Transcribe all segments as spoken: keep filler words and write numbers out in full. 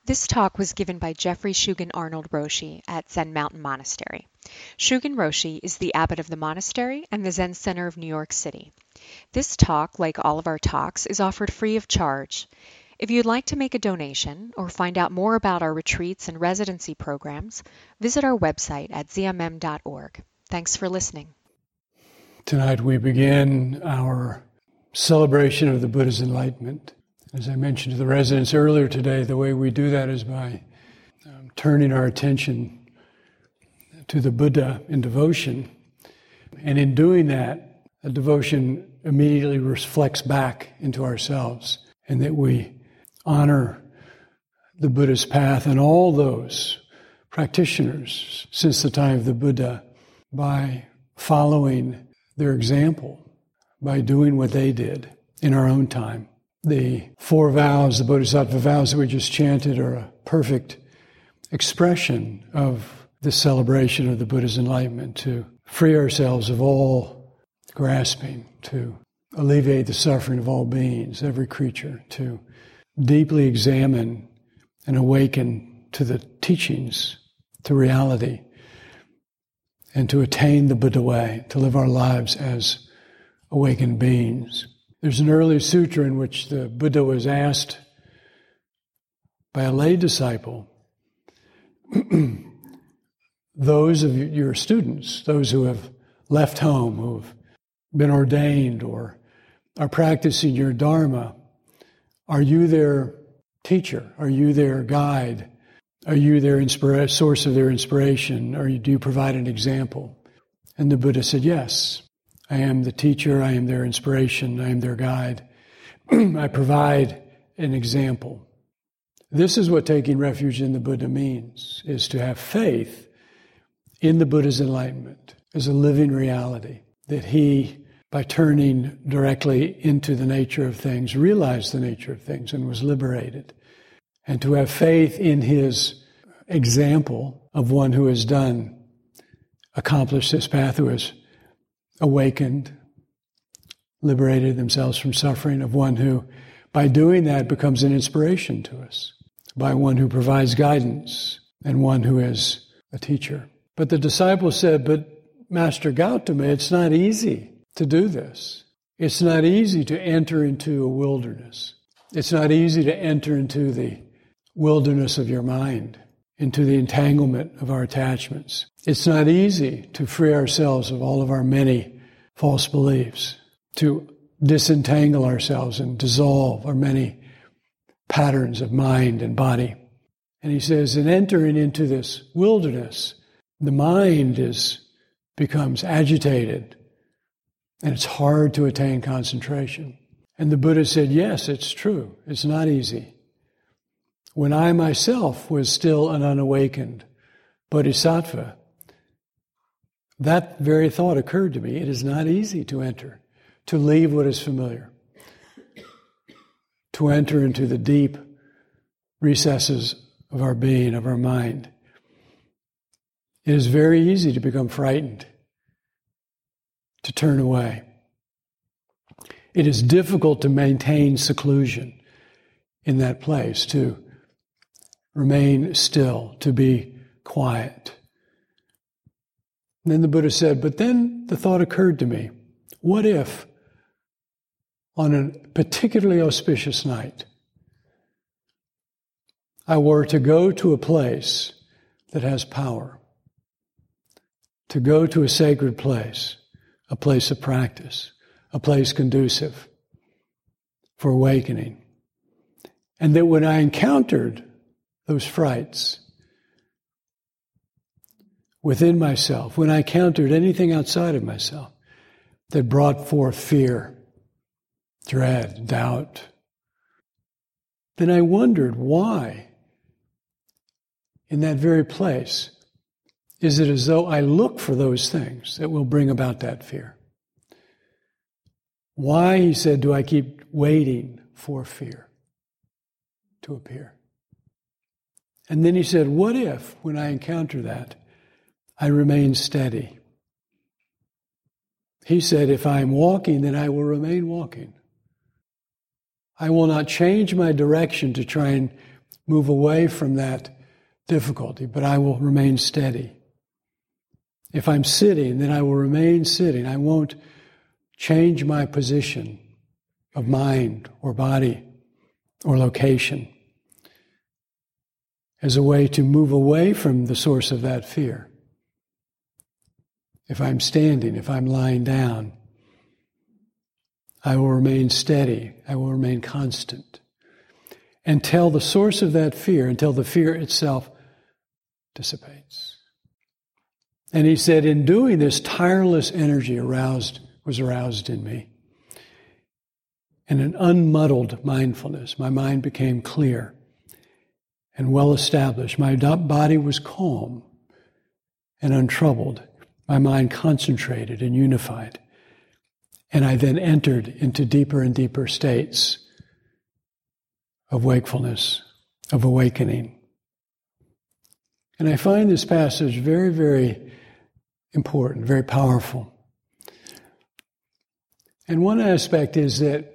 This talk was given by Jeffrey Shugen Arnold Roshi at Zen Mountain Monastery. Shugen Roshi is the abbot of the monastery and the Zen Center of New York City. This talk, like all of our talks, is offered free of charge. If you'd like to make a donation or find out more about our retreats and residency programs, visit our website at z m m dot org. Thanks for listening. Tonight we begin our celebration of the Buddha's enlightenment. As I mentioned to the residents earlier today, the way we do that is by um, turning our attention to the Buddha in devotion. And in doing that, a devotion immediately reflects back into ourselves, and that we honor the Buddha's path and all those practitioners since the time of the Buddha by following their example, by doing what they did in our own time. The four vows, the Bodhisattva vows that we just chanted, are a perfect expression of the celebration of the Buddha's enlightenment, to free ourselves of all grasping, to alleviate the suffering of all beings, every creature, to deeply examine and awaken to the teachings, to reality, and to attain the Buddha way, to live our lives as awakened beings. There's an early sutra in which the Buddha was asked by a lay disciple, those of your students, those who have left home, who have been ordained or are practicing your Dharma, are you their teacher? Are you their guide? Are you their inspira- source of their inspiration? Or do you provide an example? And the Buddha said, yes. I am the teacher, I am their inspiration, I am their guide. I provide an example. This is what taking refuge in the Buddha means, is to have faith in the Buddha's enlightenment as a living reality, that he, by turning directly into the nature of things, realized the nature of things and was liberated. And to have faith in his example of one who has done, accomplished this path, who has awakened, liberated themselves from suffering, of one who, by doing that, becomes an inspiration to us, by one who provides guidance, and one who is a teacher. But the disciple said, but Master Gautama, it's not easy to do this. It's not easy to enter into a wilderness. It's not easy to enter into the wilderness of your mind, into the entanglement of our attachments. It's not easy to free ourselves of all of our many false beliefs, to disentangle ourselves and dissolve our many patterns of mind and body. And he says, in entering into this wilderness, the mind is becomes agitated, and it's hard to attain concentration. And the Buddha said, yes, it's true. It's not easy. When I myself was still an unawakened bodhisattva, that very thought occurred to me. It is not easy to enter, to leave what is familiar, to enter into the deep recesses of our being, of our mind. It is very easy to become frightened, to turn away. It is difficult to maintain seclusion in that place, to remain still, to be quiet. And then the Buddha said, but then the thought occurred to me, what if on a particularly auspicious night I were to go to a place that has power, to go to a sacred place, a place of practice, a place conducive for awakening, and that when I encountered those frights within myself, when I encountered anything outside of myself that brought forth fear, dread, doubt, then I wondered why, in that very place, is it as though I look for those things that will bring about that fear? Why, he said, do I keep waiting for fear to appear? And then he said, what if, when I encounter that, I remain steady? He said, if I am walking, then I will remain walking. I will not change my direction to try and move away from that difficulty, but I will remain steady. If I'm sitting, then I will remain sitting. I won't change my position of mind or body or location as a way to move away from the source of that fear. If I'm standing, if I'm lying down, I will remain steady. I will remain constant until the source of that fear, until the fear itself dissipates. And he said, in doing this, tireless energy aroused was aroused in me. And an unmuddled mindfulness. My mind became clear and well established. My body was calm and untroubled. My mind concentrated and unified. And I then entered into deeper and deeper states of wakefulness, of awakening. And I find this passage very, very important, very powerful. And one aspect is that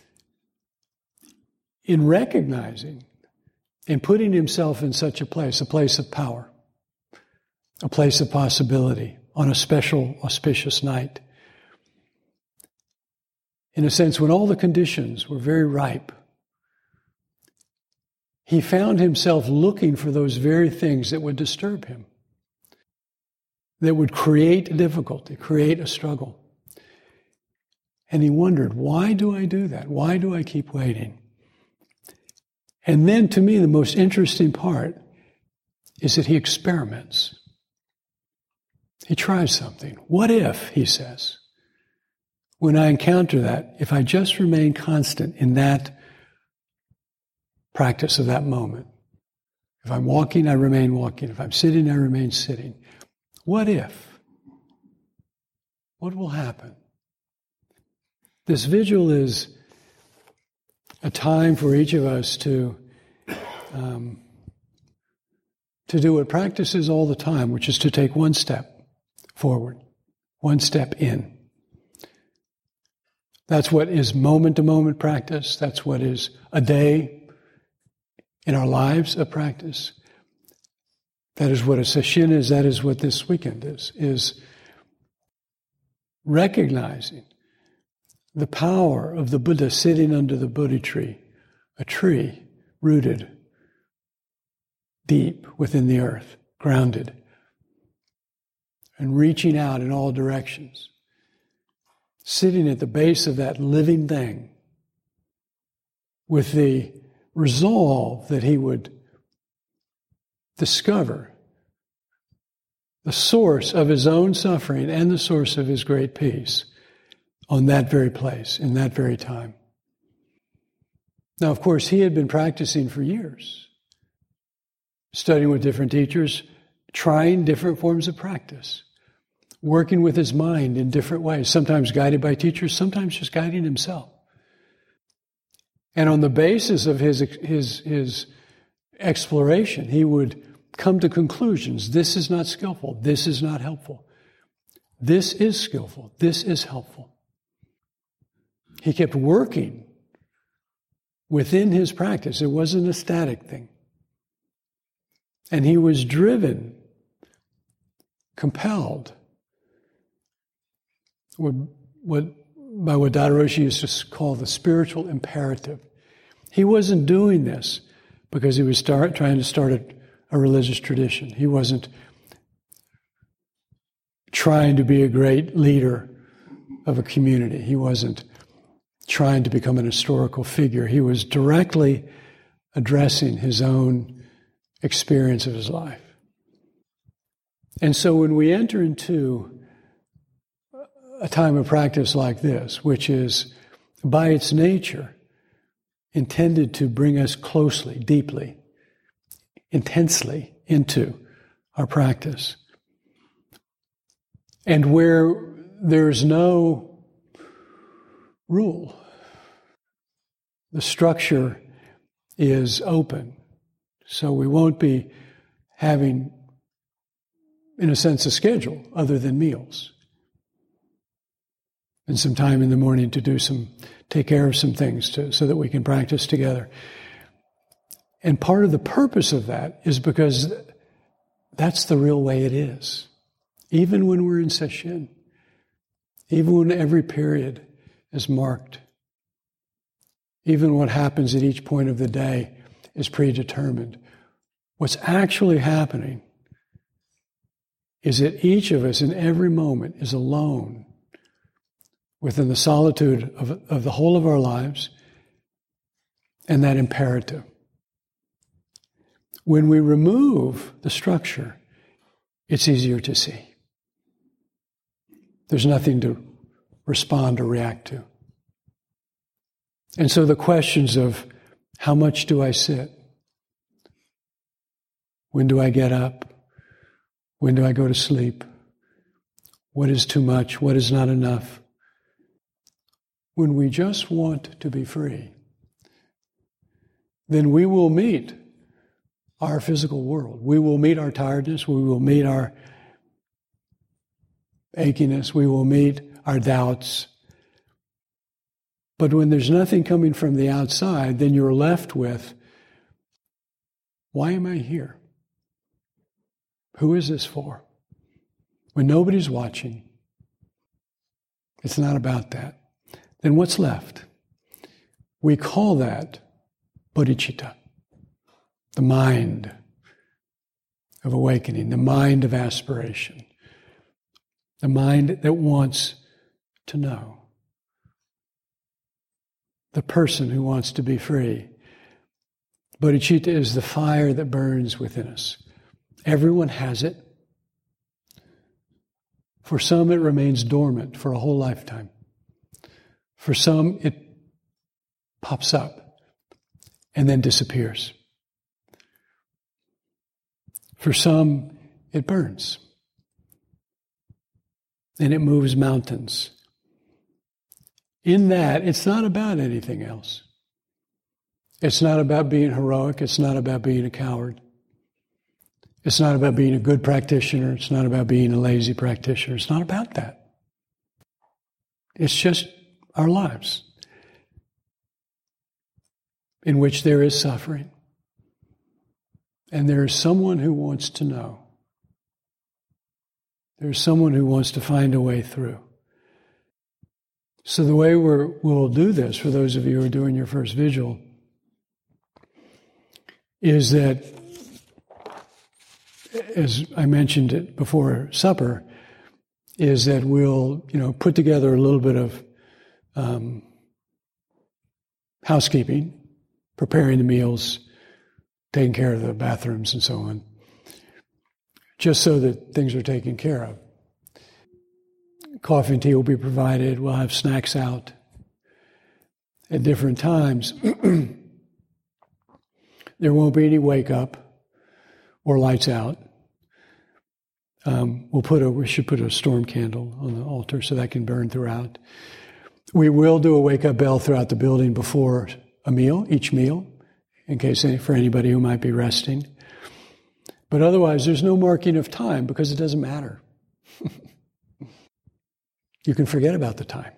in recognizing, in putting himself in such a place, a place of power, a place of possibility, on a special, auspicious night, in a sense, when all the conditions were very ripe, he found himself looking for those very things that would disturb him, that would create difficulty, create a struggle. And he wondered, why do I do that? Why do I keep waiting? And then, to me, the most interesting part is that he experiments. He tries something. What if, he says, when I encounter that, if I just remain constant in that practice of that moment, if I'm walking, I remain walking. If I'm sitting, I remain sitting. What if? What will happen? This vigil is a time for each of us to um, to do what practice is all the time, which is to take one step forward, one step in. That's what is moment-to-moment practice. That's what is a day in our lives of practice. That is what a session is. That is what this weekend is, is recognizing the power of the Buddha sitting under the Bodhi tree, a tree rooted deep within the earth, grounded, and reaching out in all directions, sitting at the base of that living thing with the resolve that he would discover the source of his own suffering and the source of his great peace on that very place, in that very time. Now, of course, he had been practicing for years, studying with different teachers, trying different forms of practice, working with his mind in different ways, sometimes guided by teachers, sometimes just guiding himself. And on the basis of his, his, his exploration, he would come to conclusions. This is not skillful. This is not helpful. This is skillful. This is helpful. He kept working within his practice. It wasn't a static thing. And he was driven, compelled, what, what, by what Dada Roshi used to call the spiritual imperative. He wasn't doing this because he was start, trying to start a, a religious tradition. He wasn't trying to be a great leader of a community. He wasn't trying to become an historical figure. He was directly addressing his own experience of his life. And so when we enter into a time of practice like this, which is by its nature intended to bring us closely, deeply, intensely into our practice, and where there's no rule, the structure is open, so we won't be having, in a sense, a schedule other than meals and some time in the morning to do some, take care of some things to, so that we can practice together. And part of the purpose of that is because that's the real way it is. Even when we're in sesshin, even when every period is marked, even what happens at each point of the day is predetermined. What's actually happening is that each of us in every moment is alone within the solitude of, of the whole of our lives and that imperative. When we remove the structure, it's easier to see. There's nothing to respond or react to. And so the questions of how much do I sit? When do I get up? When do I go to sleep? What is too much? What is not enough? When we just want to be free, then we will meet our physical world. We will meet our tiredness. We will meet our achiness. We will meet our doubts. But when there's nothing coming from the outside, then you're left with, why am I here? Who is this for? When nobody's watching, it's not about that. Then what's left? We call that bodhicitta, the mind of awakening, the mind of aspiration, the mind that wants to know. The person who wants to be free. Bodhicitta is the fire that burns within us. Everyone has it. For some, it remains dormant for a whole lifetime. For some, it pops up and then disappears. For some, it burns. And it moves mountains. In that, it's not about anything else. It's not about being heroic. It's not about being a coward. It's not about being a good practitioner. It's not about being a lazy practitioner. It's not about that. It's just our lives in which there is suffering. And there is someone who wants to know. There's someone who wants to find a way through. So the way we're, we'll do this, for those of you who are doing your first vigil, is that, as I mentioned it before supper, is that we'll, you know, put together a little bit of um, housekeeping, preparing the meals, taking care of the bathrooms and so on, just so that things are taken care of. Coffee and tea will be provided. We'll have snacks out at different times. There won't be any wake up or lights out. Um, we'll put a, we should put a storm candle on the altar so that can burn throughout. We will do a wake up bell throughout the building before a meal, each meal, in case any, for anybody who might be resting. But otherwise, there's no marking of time because it doesn't matter. You can forget about the time.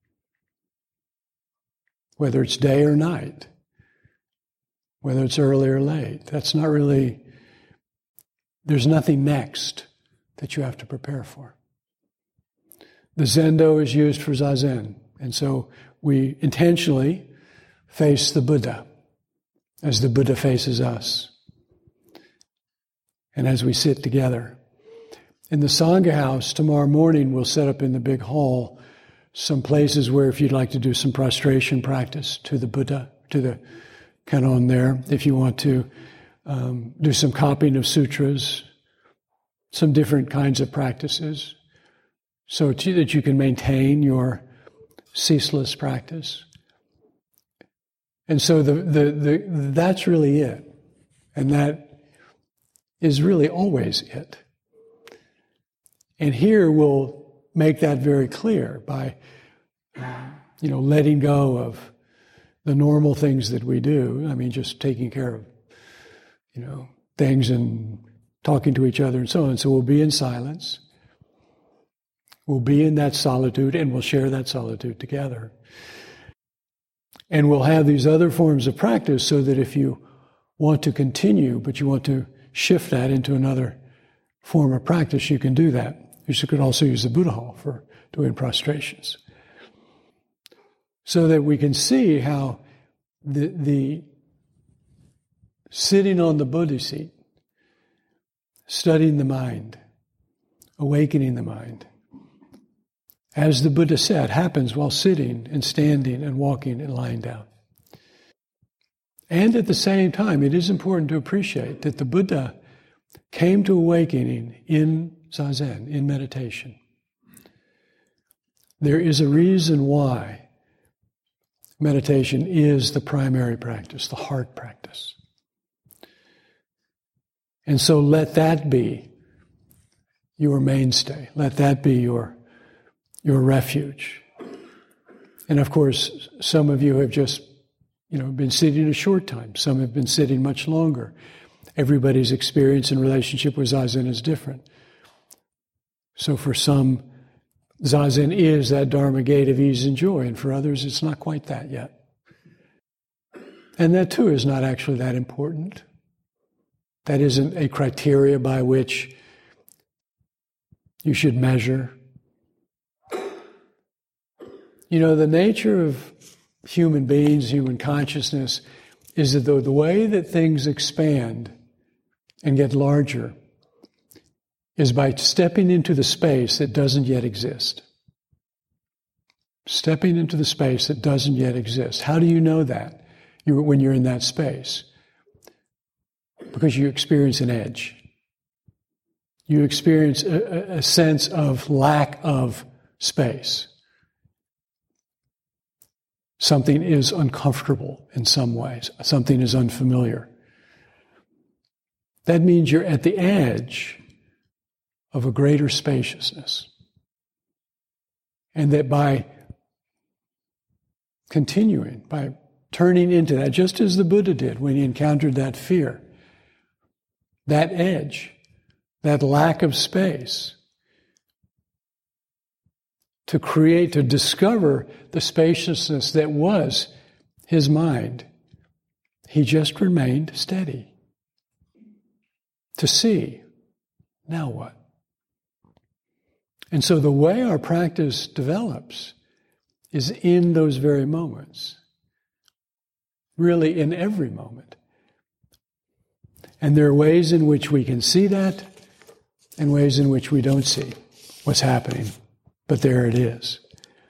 Whether it's day or night. Whether it's early or late. That's not really, there's nothing next that you have to prepare for. The zendo is used for zazen. And so we intentionally face the Buddha as the Buddha faces us. And as we sit together. In the Sangha house, tomorrow morning, we'll set up in the big hall some places where if you'd like to do some prostration practice to the Buddha, to the Kannon there, if you want to um, do some copying of sutras, some different kinds of practices, so to, that you can maintain your ceaseless practice. And so the, the, the, that's really it. And that is really always it. And here we'll make that very clear by, you know, letting go of the normal things that we do. I mean, just taking care of, you know, things and talking to each other and so on. So we'll be in silence. We'll be in that solitude and we'll share that solitude together. And we'll have these other forms of practice so that if you want to continue, but you want to shift that into another form of practice, you can do that. You could also use the Buddha Hall for doing prostrations. So that we can see how the, the sitting on the Buddha seat, studying the mind, awakening the mind, as the Buddha said, happens while sitting and standing and walking and lying down. And at the same time, it is important to appreciate that the Buddha came to awakening in Zazen, in meditation. There is a reason why meditation is the primary practice, the heart practice. And so let that be your mainstay. Let that be your, your refuge. And of course, some of you have just, you know, been sitting a short time. Some have been sitting much longer. Everybody's experience and relationship with Zazen is different. So for some, Zazen is that Dharma gate of ease and joy, and for others, it's not quite that yet. And that too is not actually that important. That isn't a criteria by which you should measure. You know, the nature of human beings, human consciousness, is that the, the way that things expand and get larger is by stepping into the space that doesn't yet exist. Stepping into the space that doesn't yet exist. How do you know that you, when you're in that space? Because you experience an edge. You experience a, a sense of lack of space. Something is uncomfortable in some ways. Something is unfamiliar. That means you're at the edge of a greater spaciousness. And that by continuing, by turning into that, just as the Buddha did when he encountered that fear, that edge, that lack of space, to create, to discover the spaciousness that was his mind, he just remained steady. To see, now what? And so the way our practice develops is in those very moments. Really in every moment. And there are ways in which we can see that and ways in which we don't see what's happening. But there it is.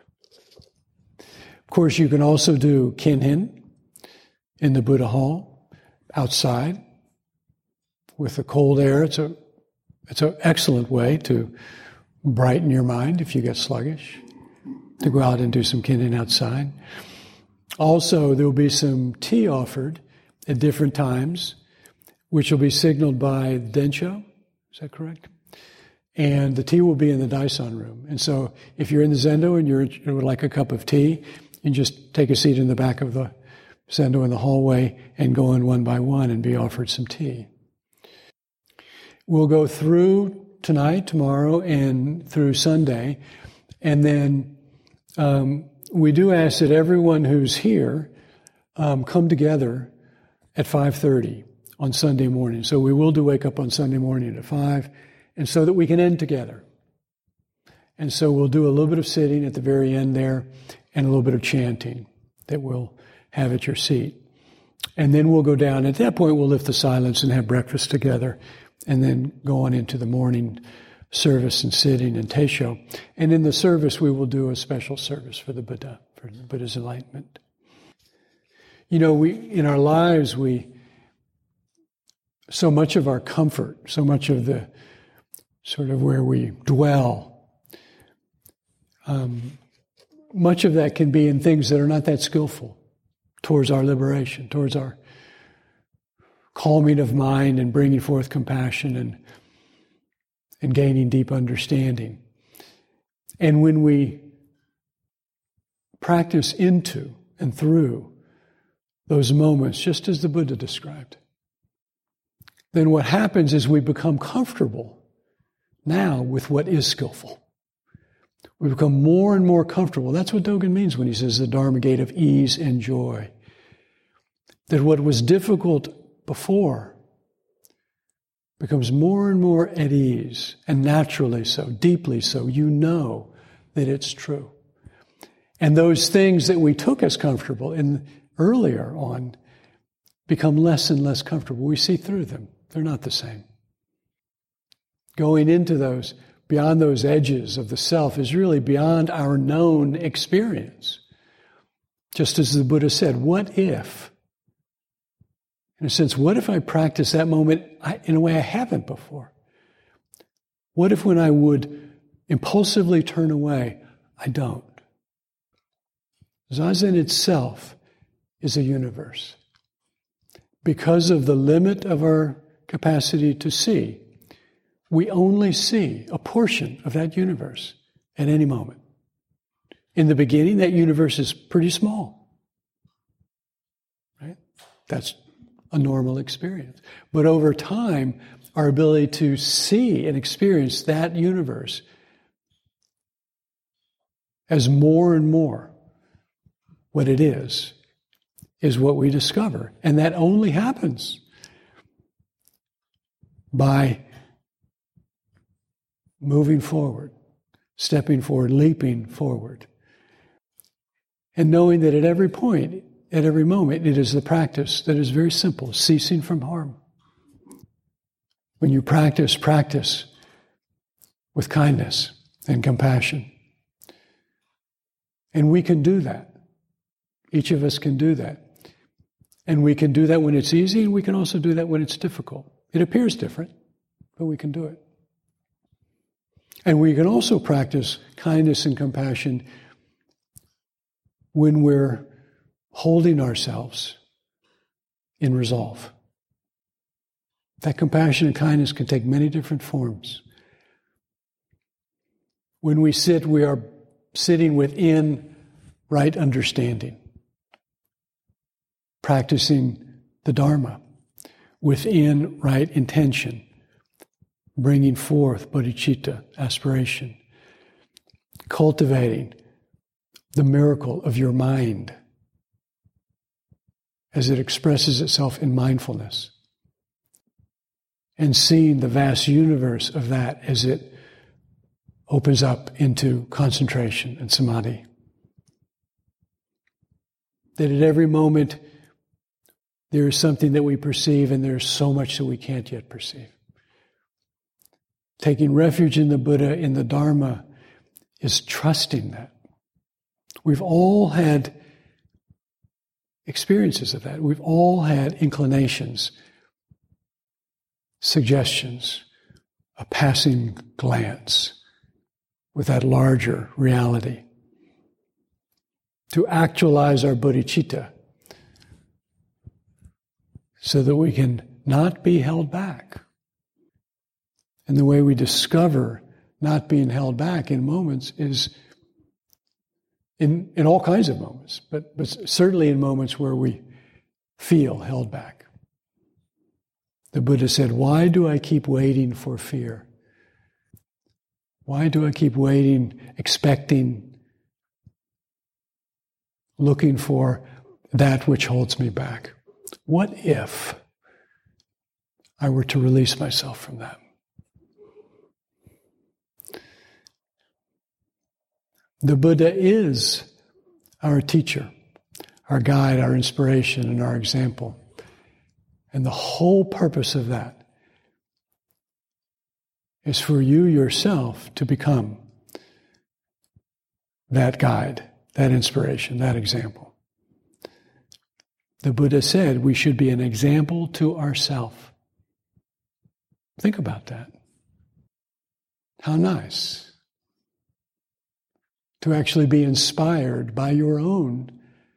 Of course, you can also do kinhin in the Buddha Hall, outside, with the cold air. It's a, it's an excellent way to brighten your mind if you get sluggish, to go out and do some kinhin outside. Also, there will be some tea offered at different times, which will be signaled by Densho. Is that correct? And the tea will be in the Daishan room. And so if you're in the Zendo and you're, you would like a cup of tea, you can just take a seat in the back of the Zendo in the hallway and go in one by one and be offered some tea. We'll go through tonight, tomorrow, and through Sunday. And then um, we do ask that everyone who's here um, come together at five thirty on Sunday morning. So we will do wake up on Sunday morning at five. And so that we can end together. And so we'll do a little bit of sitting at the very end there and a little bit of chanting that we'll have at your seat. And then we'll go down. At that point, we'll lift the silence and have breakfast together and then go on into the morning service and sitting and teisho. And in the service, we will do a special service for the Buddha, for the Buddha's enlightenment. You know, we in our lives, we so much of our comfort, so much of the sort of where we dwell. Um, much of that can be in things that are not that skillful towards our liberation, towards our calming of mind and bringing forth compassion and, and gaining deep understanding. And when we practice into and through those moments, just as the Buddha described, then what happens is we become comfortable now with what is skillful. We become more and more comfortable. That's what Dogen means when he says the Dharma gate of ease and joy. That what was difficult before becomes more and more at ease, and naturally so, deeply so. You know that it's true. And those things that we took as comfortable in earlier on become less and less comfortable. We see through them. They're not the same. Going into those, beyond those edges of the self, is really beyond our known experience. Just as the Buddha said, what if? In a sense, what if I practice that moment in a way I haven't before? What if when I would impulsively turn away, I don't? Zazen itself is a universe. Because of the limit of our capacity to see, we only see a portion of that universe at any moment. In the beginning, that universe is pretty small. Right? That's a normal experience. But over time, our ability to see and experience that universe as more and more what it is, is what we discover. And that only happens by moving forward, stepping forward, leaping forward. And knowing that at every point, at every moment, it is the practice that is very simple, ceasing from harm. When you practice, practice with kindness and compassion. And we can do that. Each of us can do that. And we can do that when it's easy, and we can also do that when it's difficult. It appears different, but we can do it. And we can also practice kindness and compassion when we're holding ourselves in resolve. That compassion and kindness can take many different forms. When we sit, we are sitting within right understanding, practicing the Dharma within right intention, bringing forth bodhicitta, aspiration, cultivating the miracle of your mind as it expresses itself in mindfulness, and seeing the vast universe of that as it opens up into concentration and samadhi. That at every moment there is something that we perceive, and there's so much that we can't yet perceive. Taking refuge in the Buddha, in the Dharma, is trusting that. We've all had experiences of that. We've all had inclinations, suggestions, a passing glance with that larger reality. To actualize our bodhicitta so that we can not be held back. And the way we discover not being held back in moments is in, in all kinds of moments, but, but certainly in moments where we feel held back. The Buddha said, why do I keep waiting for fear? Why do I keep waiting, expecting, looking for that which holds me back? What if I were to release myself from that? The Buddha is our teacher, our guide, our inspiration, and our example. And the whole purpose of that is for you yourself to become that guide, that inspiration, that example. The Buddha said we should be an example to ourselves. Think about that. How nice to actually be inspired by your own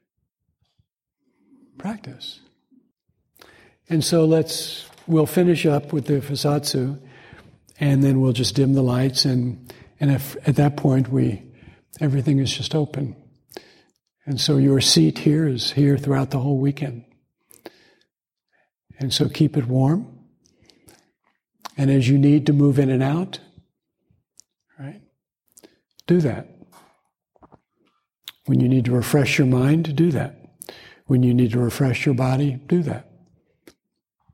practice. And so let's, we'll finish up with the Fusatsu, and then we'll just dim the lights, and, and if at that point we, everything is just open. And so your seat here is here throughout the whole weekend. And so keep it warm. And as you need to move in and out, right, do that. When you need to refresh your mind, do that. When you need to refresh your body, do that.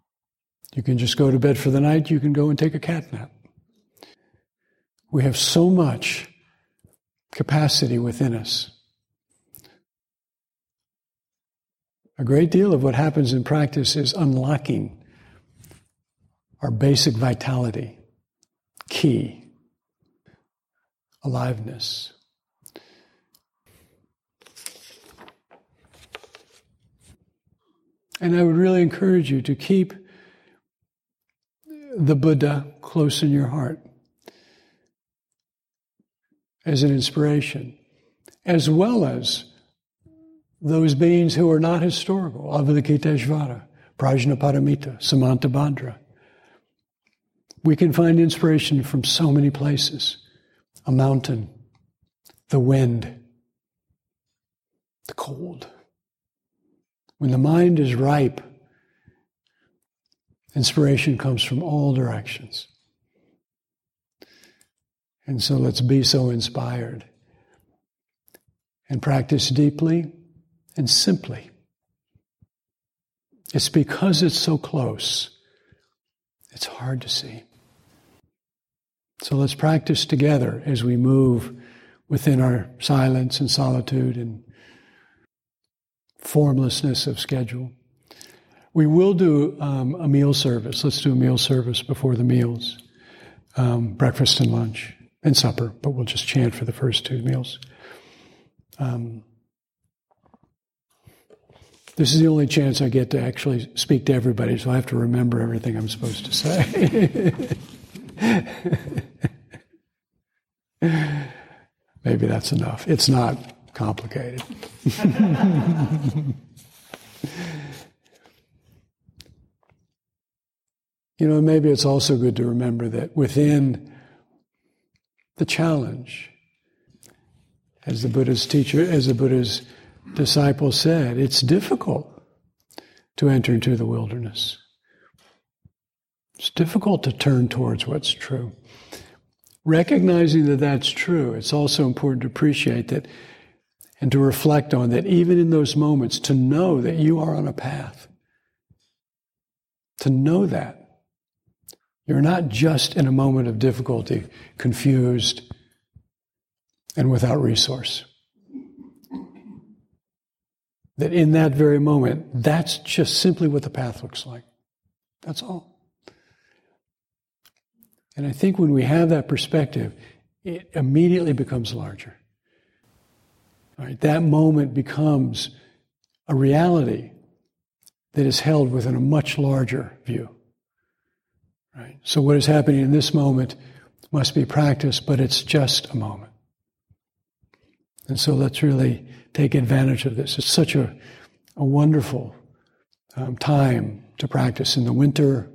You can just go to bed for the night. You can go and take a cat nap. We have so much capacity within us. A great deal of what happens in practice is unlocking our basic vitality, ki, aliveness. And I would really encourage you to keep the Buddha close in your heart as an inspiration, as well as those beings who are not historical, Avalokiteshvara, Prajnaparamita, Samantabhadra. We can find inspiration from so many places. A mountain, the wind, the cold. When the mind is ripe, inspiration comes from all directions. And so let's be so inspired and practice deeply and simply. It's because it's so close, it's hard to see. So let's practice together as we move within our silence and solitude and formlessness of schedule. We will do um, a meal service. Let's do a meal service before the meals, um, breakfast and lunch and supper, but we'll just chant for the first two meals. Um, this is the only chance I get to actually speak to everybody, so I have to remember everything I'm supposed to say. Maybe that's enough. It's not complicated. You know, maybe it's also good to remember that within the challenge, as the Buddha's teacher, as the Buddha's disciple said, it's difficult to enter into the wilderness. It's difficult to turn towards what's true. Recognizing that that's true, it's also important to appreciate that and to reflect on that even in those moments, to know that you are on a path. To know that. You're not just in a moment of difficulty, confused, and without resource. That in that very moment, that's just simply what the path looks like. That's all. And I think when we have that perspective, it immediately becomes larger. All right, that moment becomes a reality that is held within a much larger view. Right? So what is happening in this moment must be practiced, but it's just a moment. And so let's really take advantage of this. It's such a, a wonderful um, time to practice in the winter.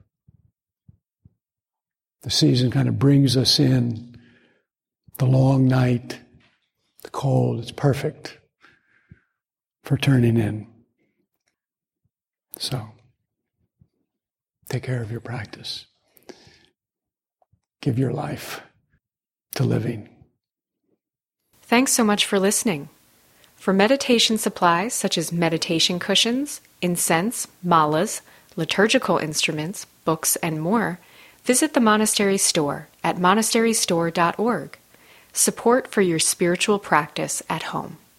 The season kind of brings us in. The long night, the cold, it's perfect for turning in. So, take care of your practice. Give your life to living. Thanks so much for listening. For meditation supplies such as meditation cushions, incense, malas, liturgical instruments, books, and more, visit the monastery store at monastery store dot org. Support for your spiritual practice at home.